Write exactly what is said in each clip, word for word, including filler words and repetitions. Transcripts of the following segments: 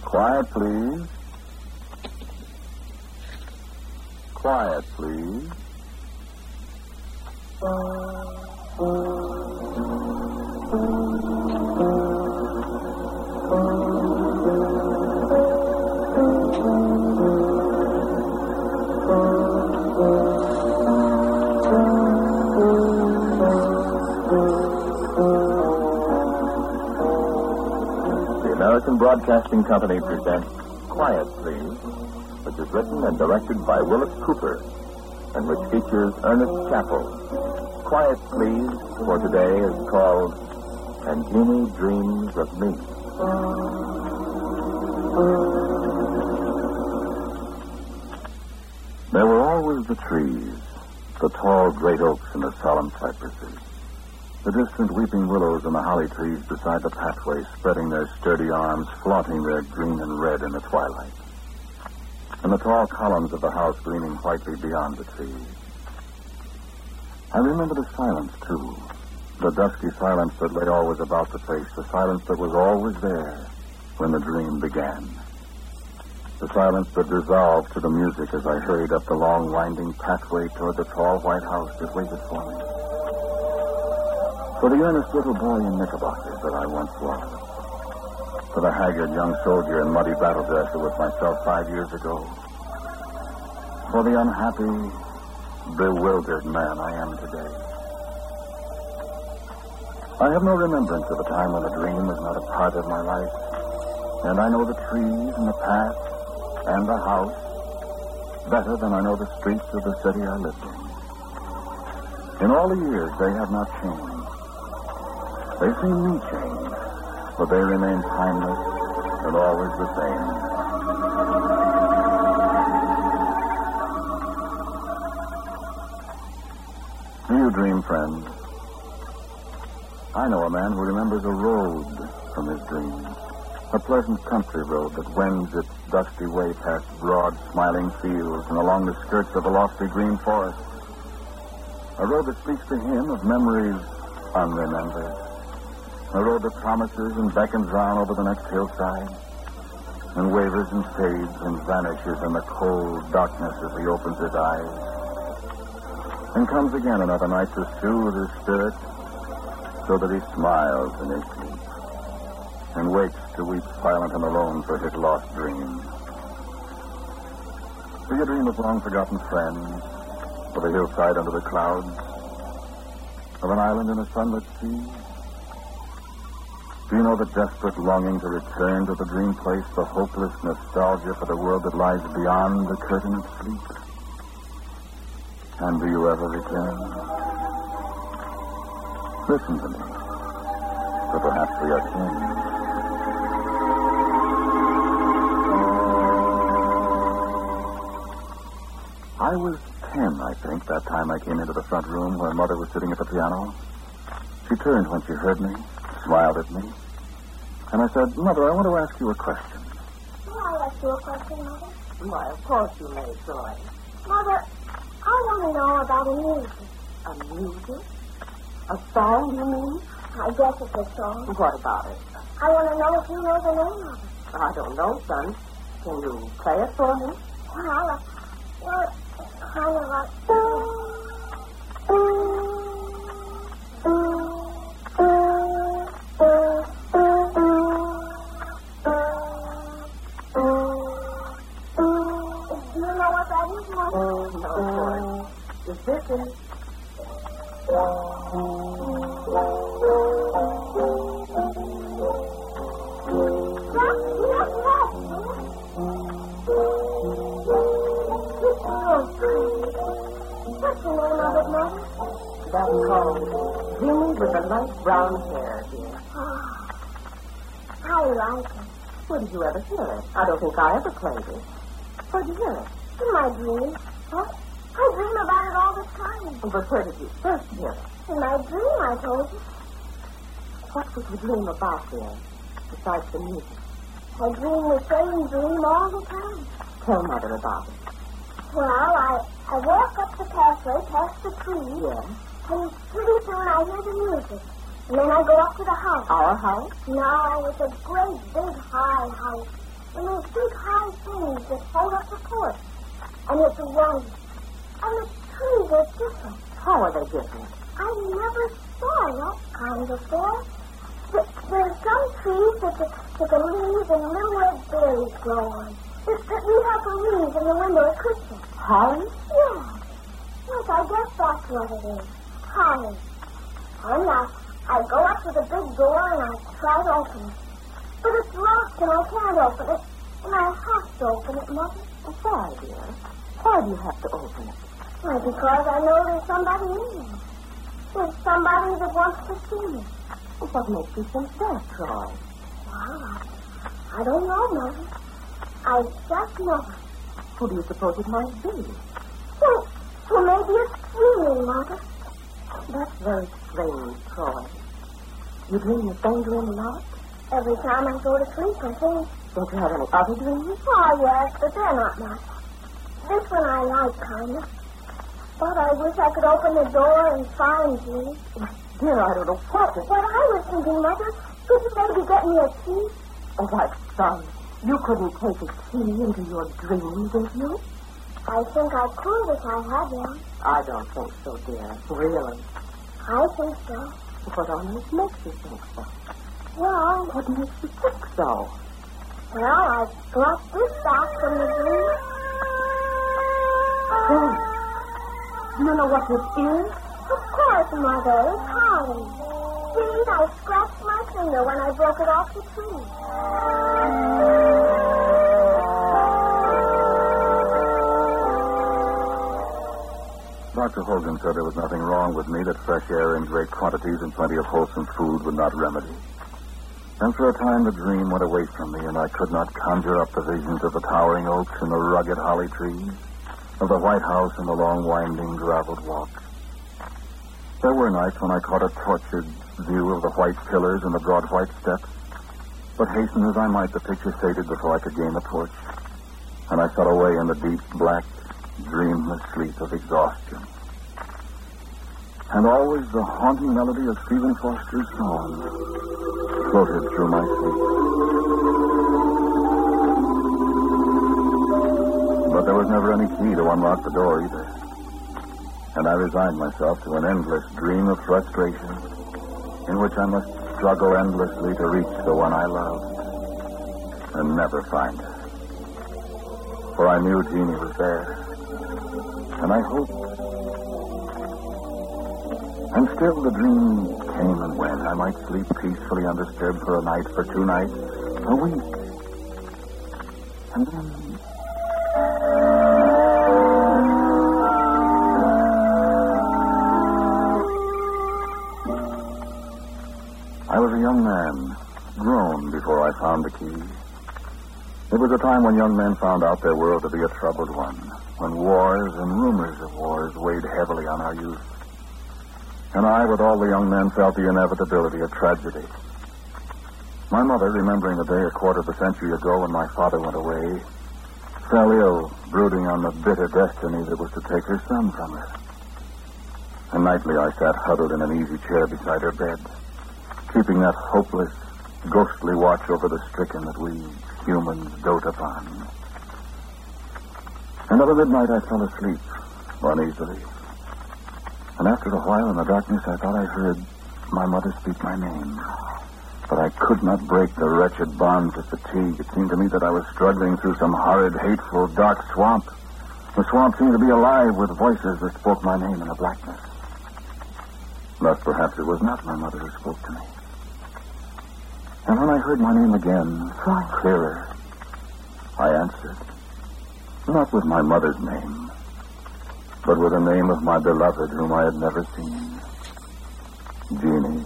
Quiet, please. Quiet, please. American Broadcasting Company presents Quiet, Please, which is written and directed by Willis Cooper, and which features Ernest Chappell. Quiet, Please, for today is called And Jeannie Dreams of Me. There were always the trees, the tall great oaks and the solemn cypresses, the distant weeping willows and the holly trees beside the pathway, spreading their sturdy arms, flaunting their green and red in the twilight, and the tall columns of the house gleaming whitely beyond the trees. I remember the silence, too, the dusky silence that lay always about the place, the silence that was always there when the dream began, the silence that dissolved to the music as I hurried up the long, winding pathway toward the tall white house that waited for me. For the earnest little boy in knickerbockers that I once was. For the haggard young soldier in muddy battle dress who was myself five years ago. For the unhappy, bewildered man I am today. I have no remembrance of a time when a dream was not a part of my life. And I know the trees and the path and the house better than I know the streets of the city I lived in. In all the years, they have not changed. They see me change, but they remain timeless and always the same. Do you dream, friends? I know a man who remembers a road from his dreams, a pleasant country road that wends its dusty way past broad, smiling fields and along the skirts of a lofty green forest. A road that speaks to him of memories unremembered. A road that promises and beckons round over the next hillside and wavers and fades and vanishes in the cold darkness as he opens his eyes and comes again another night to soothe his spirit so that he smiles in his sleep and wakes to weep silent and alone for his lost dream. Do you dream of long-forgotten friends, of a hillside under the clouds, of an island in a sunlit sea? Do you know the desperate longing to return to the dream place, the hopeless nostalgia for the world that lies beyond the curtain of sleep? And do you ever return? Listen to me, for perhaps we are twins. I was ten, I think, that time I came into the front room where Mother was sitting at the piano. She turned when she heard me, smiled at me, and I said, Mother, I want to ask you a question. May I ask you a question, Mother? Why, of course you may, Troy. Mother, I want to know about a music. A music? A song, you mean? I guess it's a song. What about it? I want to know if you know the name of it. I don't know, son. Can you play it for me? Well, uh, well it's kind of like... Do you know what that is, Mother? Oh, no, Troy. Is this it? What's the name of it, Mother? That's called Jimmy with the light brown hair, dear. Oh, I like it. Where did you ever hear it? I don't think I ever played it. Where did you hear it? In my dreams. Huh? I dream about it all the time. But where did you first hear it? In my dream, I told you. What did you dream about, dear, besides the music? I dream the same dream all the time. Tell Mother about it. Well, I, I walk up the pathway past the trees. Yes? And pretty soon I hear the music. And then I go up to the house. Our house? No, it's a great big high house. And those big high trees that hold up the porch. And it's white. And the trees are different. How are they different? I never saw that kind before. Th- There's some trees that the, that the leaves and little red berries grow on. That, that we have for leaves in the window at Christmas. Holly? Yeah. Yes, I guess that's what it is. Holly. And I, I go up to the big door and I try to open it. But it's locked and I can't open it. And I have to open it, Mother. Why, dear? Why do you have to open it? Why, because I know there's somebody in there. There's somebody that wants to see me. Well, what makes you think that, Troy? Well, I, I don't know, Mother. I just know. Who do you suppose it might be? Well, well maybe it's dreaming, Mother. That's very strange, Troy. You dream your phone dream a lot? Every time I go to sleep, I think. Don't you have any other dreams? Oh, yes, but they're not much. This one I like, kind of. But I wish I could open the door and find you. Dear, I don't know what to... What I was thinking, Mother, could you maybe get me a key? Oh, my son, you couldn't take a key into your dreams, did you? I think I could if I had one. I don't think so, dear. Really? I think so. What on earth makes you think so? Well, What makes you think so? well, I got this back from the dream. Oh, do you know what this is? Of course, Mother, it's Holly. See, I scratched my finger when I broke it off the tree. Doctor Hogan said there was nothing wrong with me that fresh air in great quantities and plenty of wholesome food would not remedy. And for a time the dream went away from me, and I could not conjure up the visions of the towering oaks and the rugged holly trees, of the White House and the long winding graveled walks. There were nights when I caught a tortured view of the white pillars and the broad white steps, but hasten as I might, the picture faded before I could gain the porch, and I fell away in the deep, black, dreamless sleep of exhaustion. And always the haunting melody of Stephen Foster's song floated through my sleep. But there was never any key to unlock the door either. And I resigned myself to an endless dream of frustration in which I must struggle endlessly to reach the one I loved and never find her. For I knew Jeannie was there. And I hoped. And still the dream came and went. I might sleep peacefully undisturbed for a night, for two nights, a week. And then... I was a young man, grown before I found the key. It was a time when young men found out their world to be a troubled one, when wars and rumors of wars weighed heavily on our youth. And I, with all the young men, felt the inevitability of tragedy. My mother, remembering the day a quarter of a century ago when my father went away, fell ill, brooding on the bitter destiny that was to take her son from her. And nightly I sat huddled in an easy chair beside her bed, keeping that hopeless, ghostly watch over the stricken that we humans dote upon. And at midnight I fell asleep, uneasily. And after a while in the darkness I thought I heard my mother speak my name. But I could not break the wretched bonds of fatigue. It seemed to me that I was struggling through some horrid, hateful, dark swamp. The swamp seemed to be alive with voices that spoke my name in the blackness. Thus perhaps it was not my mother who spoke to me. And when I heard my name again, far clearer, I answered, not with my mother's name, but with the name of my beloved whom I had never seen, Jeannie.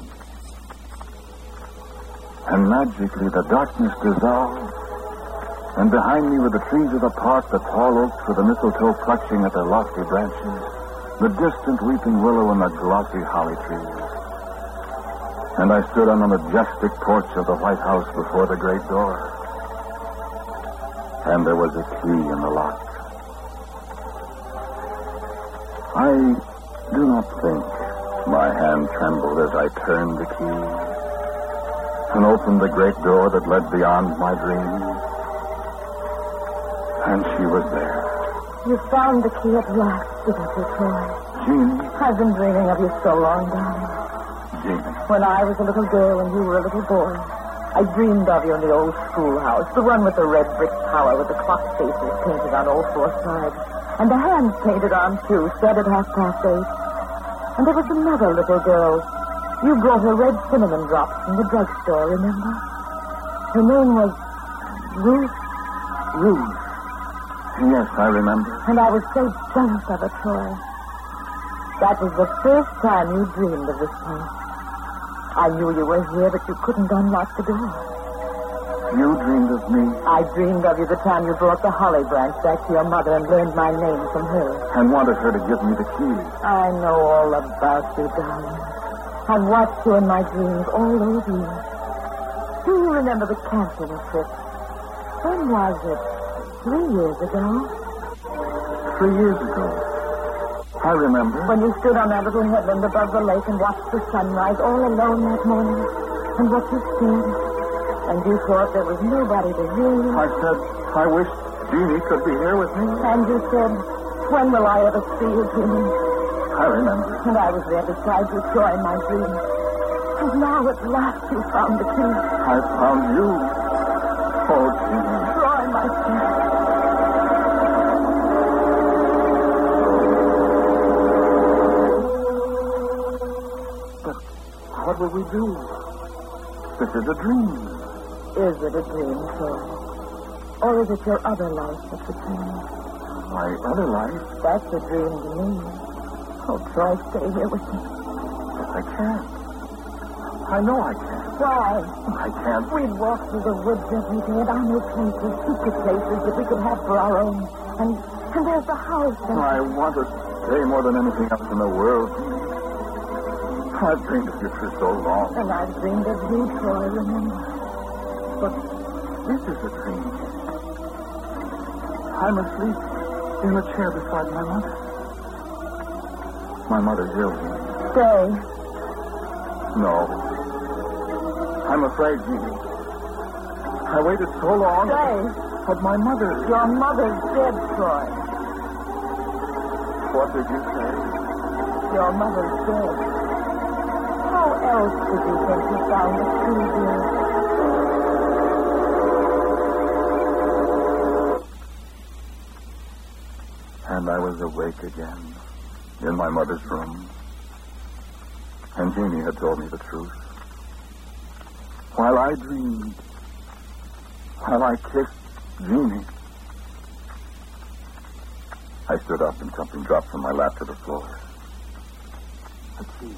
And magically the darkness dissolved, and behind me were the trees of the park, the tall oaks with the mistletoe clutching at their lofty branches, the distant weeping willow and the glossy holly trees. And I stood on the majestic porch of the White House before the great door. And there was a key in the lock. I do not think my hand trembled as I turned the key and opened the great door that led beyond my dreams And she was there. You found the key at last, didn't you, Troy? Jeannie. I've been dreaming of you so long, darling. Jeannie. When I was a little girl and you were a little boy, I dreamed of you in the old schoolhouse, the one with the red brick tower with the clock faces painted on all four sides, and the hands painted on, too, set at half past eight. And there was another little girl. You brought her red cinnamon drops from the drugstore, remember? Her name was Ruth. Ruth. Yes, I remember. And I was so jealous of her, Troy. That was the first time you dreamed of this place. I knew you were here, but you couldn't unlock the door. You dreamed of me? I dreamed of you the time you brought the holly branch back to your mother and learned my name from her. And wanted her to give me the key. I know all about you, darling. I've watched you in my dreams all those years. Do you remember the camping trip? When was it? Three years ago? Three years ago. I remember. When you stood on that little headland above the lake and watched the sunrise all alone that morning. And what you said. And you thought there was nobody to hear you. I said, I wish Jeannie could be here with me. And you said, when will I ever see you, Jeannie? I remember. And I was there beside you, Troy, in my dream. And now at last you found the key. I found you. Oh, Jeannie. Troy, my son. What will we do? This is a dream. Is it a dream, Troy? Or is it your other life that's a dream? My other life? That's a dream to me. Oh, Troy, stay here with me. But I can't. I know I can't. Why? I can't. We'd walk through the woods every day, and I know places, secret places that we could have for our own. And and there's the house. And... I want to stay more than anything else in the world. I've dreamed of you for so long. And I've dreamed of you, Troy, remember. But this is a dream. I'm asleep in a chair beside my mother. My mother's ill. Stay. No. I'm afraid, Jeannie. I waited so long. Stay. But my mother... Your mother's dead, Troy. What did you say? Your mother's dead. How else did you think you found the key, dear? And I was awake again, in my mother's room. And Jeannie had told me the truth. While I dreamed, while I kissed Jeannie, I stood up and something dropped from my lap to the floor. A key.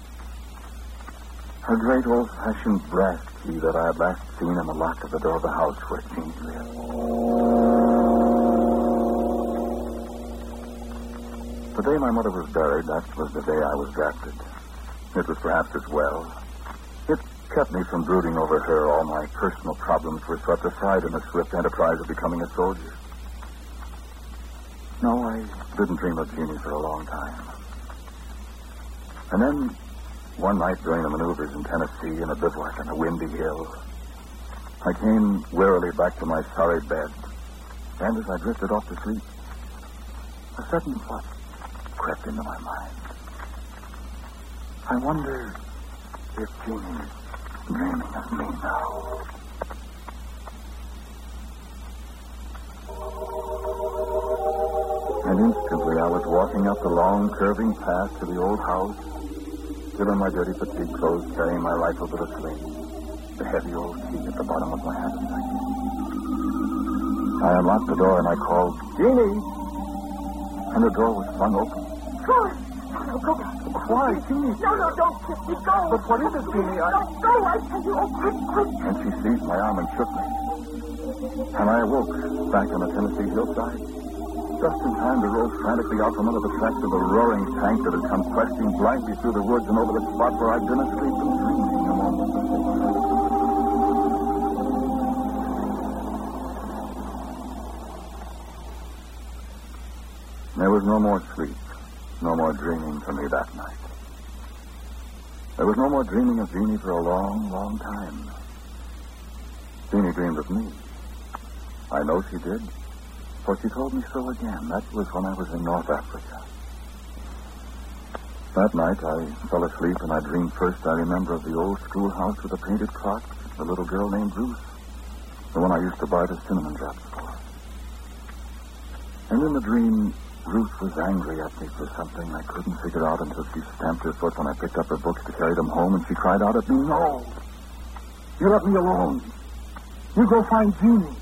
A great old-fashioned brass key that I had last seen in the lock of the door of the house where Jeannie lived. The day my mother was buried, that was the day I was drafted. It was perhaps as well. It kept me from brooding over her. All my personal problems were swept aside in the swift enterprise of becoming a soldier. No, I didn't dream of Jeannie for a long time. And then, one night during the maneuvers in Tennessee in a bivouac on a windy hill, I came wearily back to my sorry bed. And as I drifted off to sleep, a sudden thought crept into my mind. I wonder if Jeannie's dreaming of me now. And instantly I was walking up the long, curving path to the old house, still in my dirty fatigue clothes, carrying my rifle to the sling, the heavy old key at the bottom of my handbag. I unlocked the door and I called, Jeannie! And the door was flung open. Troy! No, go back. Why, Jeannie? No, no, don't kiss me. Go. But what is it, Jeannie? I... Don't go, I tell you. Oh, quick, quick. And she seized my arm and shook me. And I awoke back on the Tennessee hillside, just in time to roll frantically out from under the tracks of a roaring tank that had come questing blindly through the woods and over the spot where I'd been asleep and dreaming a moment before. There was no more sleep, no more dreaming for me that night. There was no more dreaming of Jeannie for a long, long time. Jeannie dreamed of me. I know she did. For she told me so again. That was when I was in North Africa. That night, I fell asleep, and I dreamed first, I remember, of the old schoolhouse with the painted clock, the little girl named Ruth, the one I used to buy the cinnamon drops for. And in the dream, Ruth was angry at me for something I couldn't figure out until she stamped her foot when I picked up her books to carry them home, and she cried out at me, "No! You let me alone. You go find Jeannie."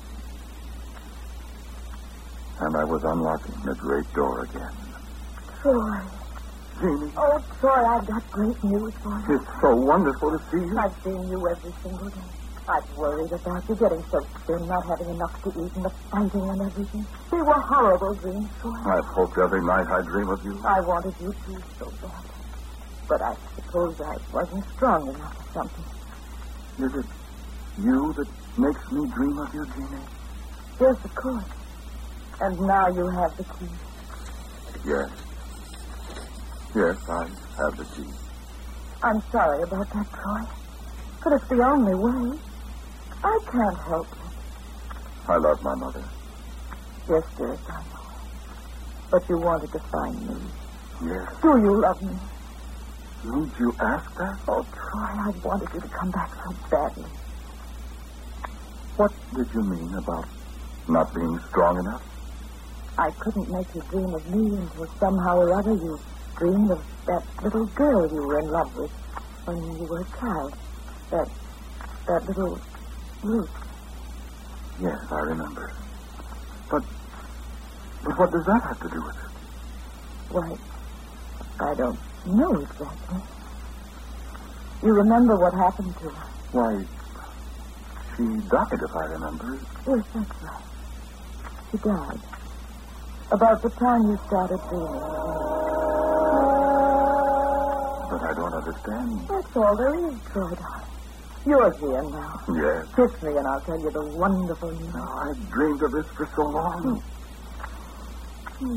And I was unlocking the great door again. Troy. Jeannie. Oh, Troy, I've got great news for you. It's so wonderful to see you. I've seen you every single day. I've worried about you getting so thin, not having enough to eat, and the fighting and everything. They were horrible dreams, Troy. I've hoped every night I'd dream of you. I wanted you to so bad. But I suppose I wasn't strong enough or something. Is it you that makes me dream of you, Jeannie? Yes, of course. And now you have the key. Yes. Yes, I have the key. I'm sorry about that, Troy. But it's the only way. I can't help it. I love my mother. Yes, dearest, I know. But you wanted to find me. Yes. Do you love me? Didn't you ask that? Oh, Troy, I wanted you to come back so badly. What did you mean about not being strong enough? I couldn't make you dream of me until somehow or other you dreamed of that little girl you were in love with when you were a child. That, that little Ruth. Yes, I remember. But, but what does that have to do with it? Why, I don't know exactly. You remember what happened to her? Why, she died, if I remember. Yes, that's right. She died. About the time you started dreaming. But I don't understand. That's all there is, Troy. You're here now. Yes. Kiss me and I'll tell you the wonderful news. Oh, I've dreamed of this for so long. Hmm.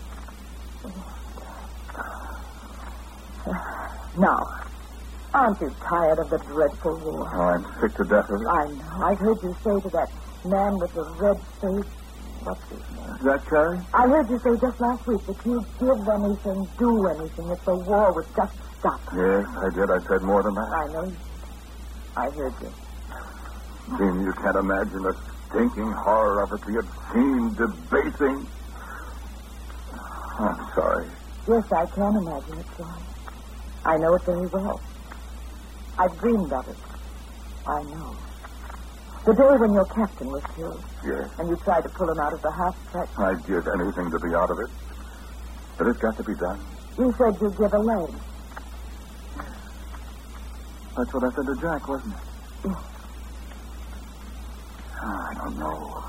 Now, aren't you tired of the dreadful war? Oh, I'm sick to death of it. I know. I've heard you say to that man with the red face, what's his name? Is that Carrie? I heard you say just last week that you'd give anything, do anything, if the war would just stop. Yes, I did. I said more than that. I know you. I heard you. Jean, you can't imagine the stinking horror of it, the obscene, debasing. I'm sorry. Yes, I can imagine it, John. I know it very well. I've dreamed of it. I know. The day when your captain was killed. Yes. And you tried to pull him out of the half-track. I'd give anything to be out of it. But it's got to be done. You said you'd give a leg. That's what I said to Jack, wasn't it? Yes. Oh, I don't know.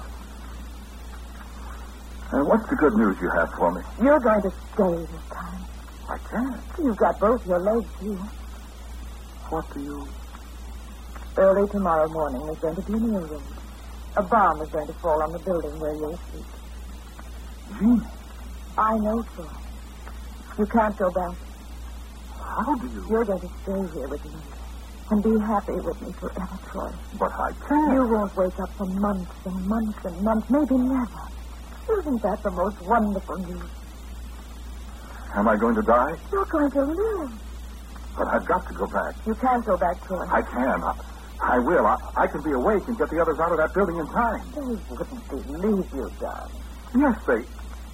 Uh, what's the good news you have for me? You're going to stay this time. I can't. You've got both your legs here. What do you... Early tomorrow morning, there's going to be an air raid. A bomb is going to fall on the building where you'll sleep. Jean. I know, Troy. You can't go back. How do you... You're going to stay here with me. And be happy with me forever, Troy. But I can't. You won't wake up for months and months and months, maybe never. Isn't that the most wonderful news? Am I going to die? You're going to live. But I've got to go back. You can't go back, Troy. I can. I, I will. I, I can be awake and get the others out of that building in time. They wouldn't believe you, darling. Yes, they...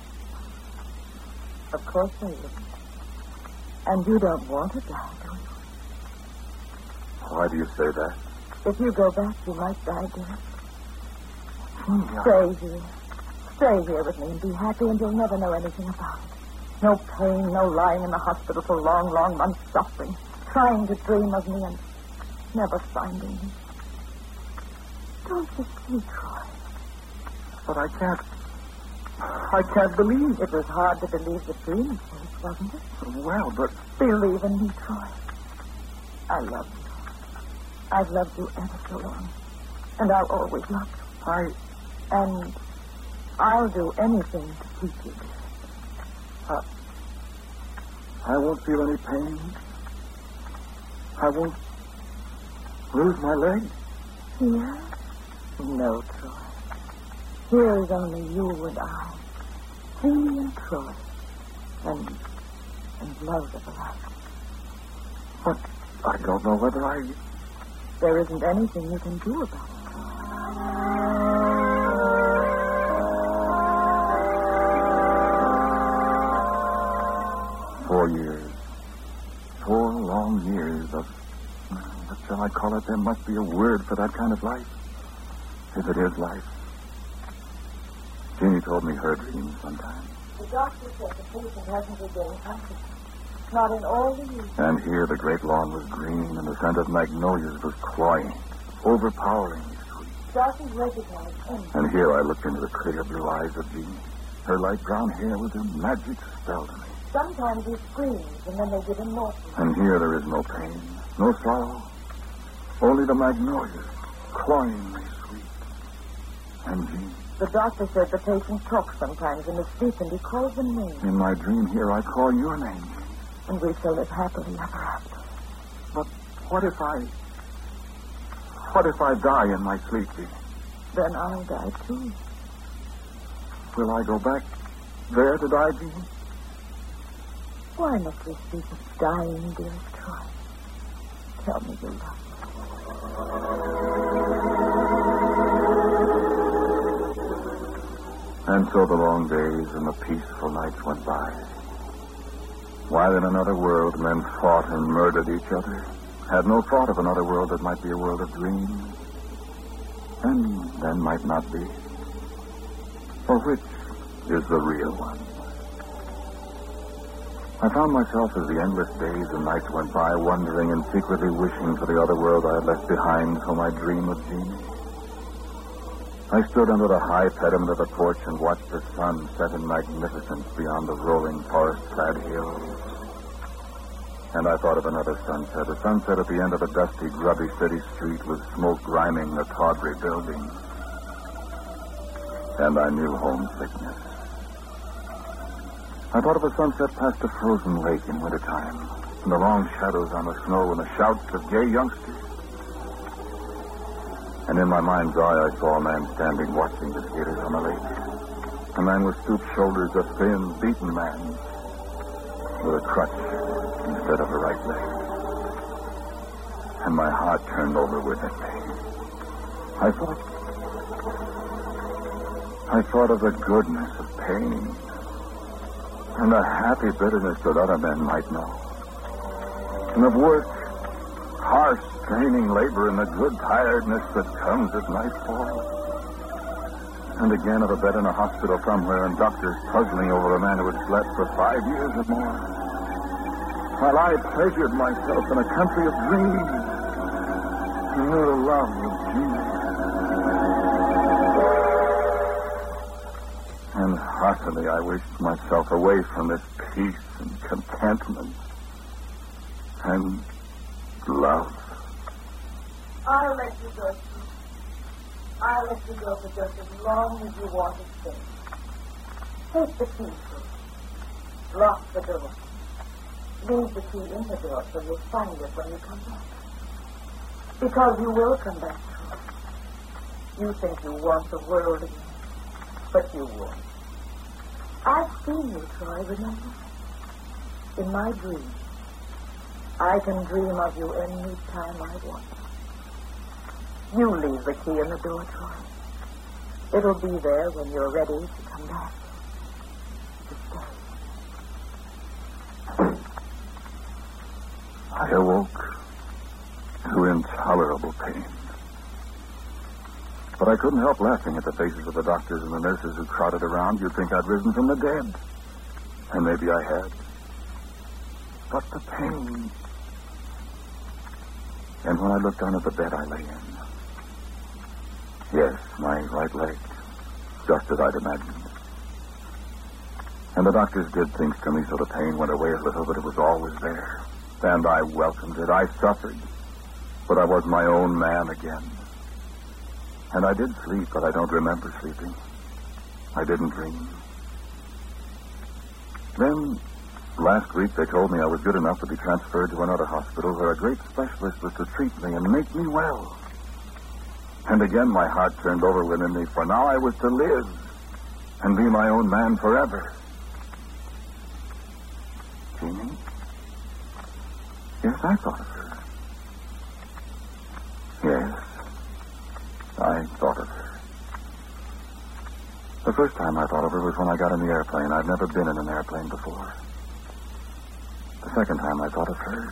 Of course they wouldn't. And you don't want to die, do you? Why do you say that? If you go back, you might die, dear. Yeah. Stay here. Stay here with me and be happy, and you'll never know anything about it. No pain, no lying in the hospital for long, long months suffering, trying to dream of me and never finding me. Don't you see, Troy? But I can't... I can't believe. It was hard to believe the dream at first, wasn't it? Well, but... Believe in me, Troy. I love you. I've loved you ever so long. And I'll always love you. I... And I'll do anything to keep you. I, I won't feel any pain. I won't lose my leg. Yeah? No, Troy. Here is only you and I. Jeannie and Troy. And, and love everlasting. But I don't know whether I... There isn't anything you can do about it. Four years. Four long years of... What shall I call it? There must be a word for that kind of life. If it is life. Jeannie told me her dreams sometimes. The doctor said the patient hasn't regained consciousness. Not in all the years. And here the great lawn was green, and the scent of magnolias was cloying, overpoweringly sweet. Darcy recognized him. And here I looked into the clear blue eyes of Jeannie. Her light brown hair was a magic spell to me. Sometimes he screams, and then they give him morphine. And here there is no pain, no sorrow. Only the magnolias, cloyingly sweet. And Jeannie. The doctor said the patient talks sometimes in his sleep, and he calls them names. In my dream here, I call your name. And we shall live happily ever after. But what if I... What if I die in my sleep, Jeannie? Then I'll die, too. Will I go back there to die, Jeannie? Why must we speak of dying, dearest Troy? Tell me you love me. And so the long days and the peaceful nights went by. While in another world men fought and murdered each other, had no thought of another world that might be a world of dreams, and then might not be. For which is the real one? I found myself as the endless days and nights went by, wondering and secretly wishing for the other world I had left behind for my dream of Jeannie. I stood under the high pediment of the porch and watched the sun set in magnificence beyond the rolling forest-clad hills. And I thought of another sunset, a sunset at the end of a dusty, grubby city street with smoke griming the tawdry buildings. And I knew homesickness. I thought of a sunset past a frozen lake in wintertime, and the long shadows on the snow and the shouts of gay youngsters. And in my mind's eye, I saw a man standing watching the skaters on the lake. A man with stooped shoulders, a thin, beaten man, with a crutch instead of a right leg. And my heart turned over within me. I thought... I thought of the goodness of pain and the happy bitterness that other men might know. And of work, harsh, straining labor, and the good tiredness that comes at nightfall. And again of a bed in a hospital somewhere and doctors puzzling over a man who had slept for five years or more. While I pleasured myself in a country of dreams and knew the love of Jesus. And heartily I wished myself away from this peace and contentment and love. I'll let you go, Steve. I'll let you go for just as long as you want to stay. Take the key, please. Lock the door. Leave the key in the door so you'll find it when you come back. Because you will come back, Troy. You think you want the world again, but you won't. I've seen you, Troy, remember? In my dreams. I can dream of you any time I want. You leave the key in the door, Troy. It'll be there when you're ready to come back. To stay. I awoke to intolerable pain. But I couldn't help laughing at the faces of the doctors and the nurses who crowded around. You'd think I'd risen from the dead. And maybe I had. But the pain... And when I looked down at the bed I lay in... Yes, my right leg. Just as I'd imagined. And the doctors did things to me so the pain went away a little, but it was always there. And I welcomed it. I suffered. But I was my own man again. And I did sleep, but I don't remember sleeping. I didn't dream. Then, last week, they told me I was good enough to be transferred to another hospital where a great specialist was to treat me and make me well. And again my heart turned over within me, for now I was to live and be my own man forever. Jeannie? Yes, I thought of her. Yes, I thought of her. The first time I thought of her was when I got in the airplane. I'd never been in an airplane before. The second time I thought of her,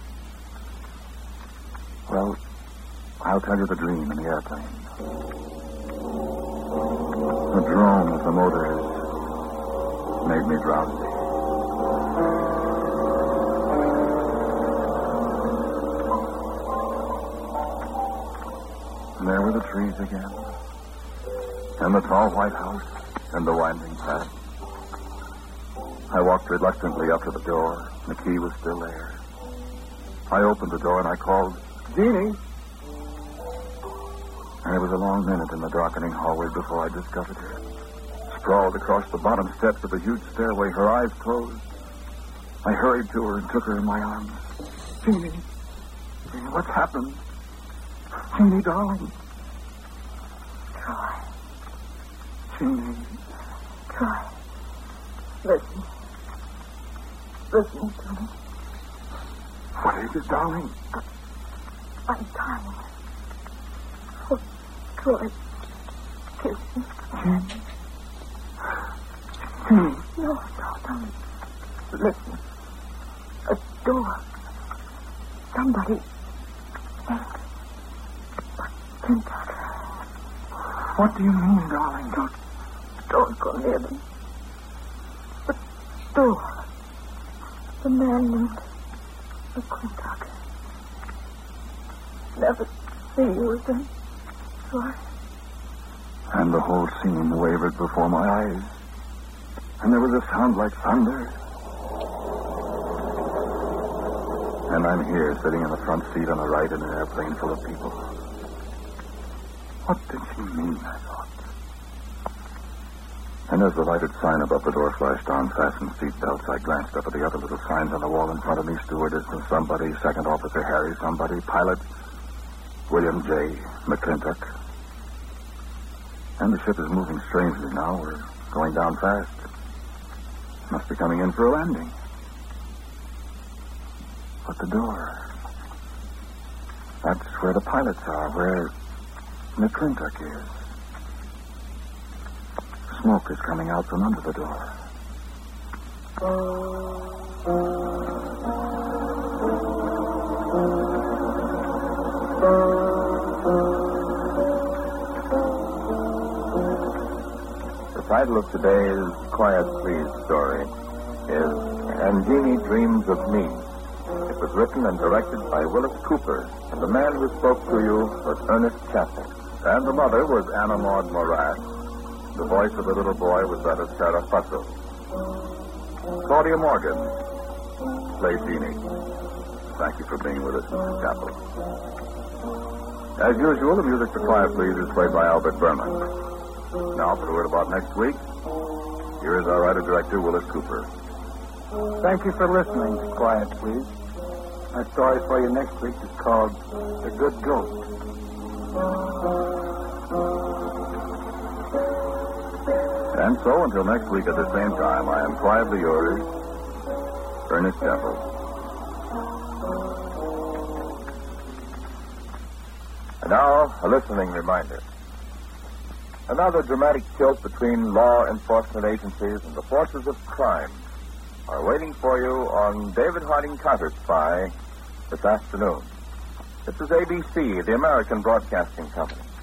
well, I'll tell you the dream in the airplane. The drone of the motors made me drowsy. And there were the trees again, and the tall White House, and the winding path. I walked reluctantly up to the door. The key was still there. I opened the door and I called, Jeannie. And it was a long minute in the darkening hallway before I discovered her. Sprawled across the bottom steps of the huge stairway, her eyes closed. I hurried to her and took her in my arms. Jeannie, Jeannie, what's happened? Jeannie, darling. Troy. Jeannie. Troy. Listen. Listen to me. What is it, darling? I'm dying. Oh, Troy. Kiss me. Jeannie. Jeannie. No, no, don't. Listen. A door. Somebody. McClintock. What do you mean, darling? Don't, don't go near them. The door. The man named McClintock. Never see you again, Troy. And the whole scene wavered before my eyes. And there was a sound like thunder. And I'm here, sitting in the front seat on the right in an airplane full of people. What did she mean, I thought. And as the lighted sign above the door flashed on, fasten seat belts, I glanced up at the other little signs on the wall in front of me. Stewardess and somebody, Second Officer Harry, somebody, pilot, William J. McClintock. And the ship is moving strangely now. We're going down fast. Must be coming in for a landing. But the door, that's where the pilots are, where McClintock is. Smoke is coming out from under the door. The title of today's Quiet Please story is And Jeannie Dreams of Me. It was written and directed by Willis Cooper, and the man who spoke to you was Ernest Chappell. And the mother was Anna Maud Morat. The voice of the little boy was that of Sarah Fussell. Claudia Morgan played Jeannie. Thank you for being with us, Mister Chappell. As usual, the music for Quiet Please is played by Albert Berman. Now, for the word about next week, here is our writer-director, Willis Cooper. Thank you for listening to Quiet Please. My story for you next week is called The Good Ghost. And so, until next week at the same time, I am quietly yours, Ernest Chappell. And now, a listening reminder. Another dramatic tilt between law enforcement agencies and the forces of crime are waiting for you on David Harding Carter's Spy this afternoon. This is A B C, the American Broadcasting Company.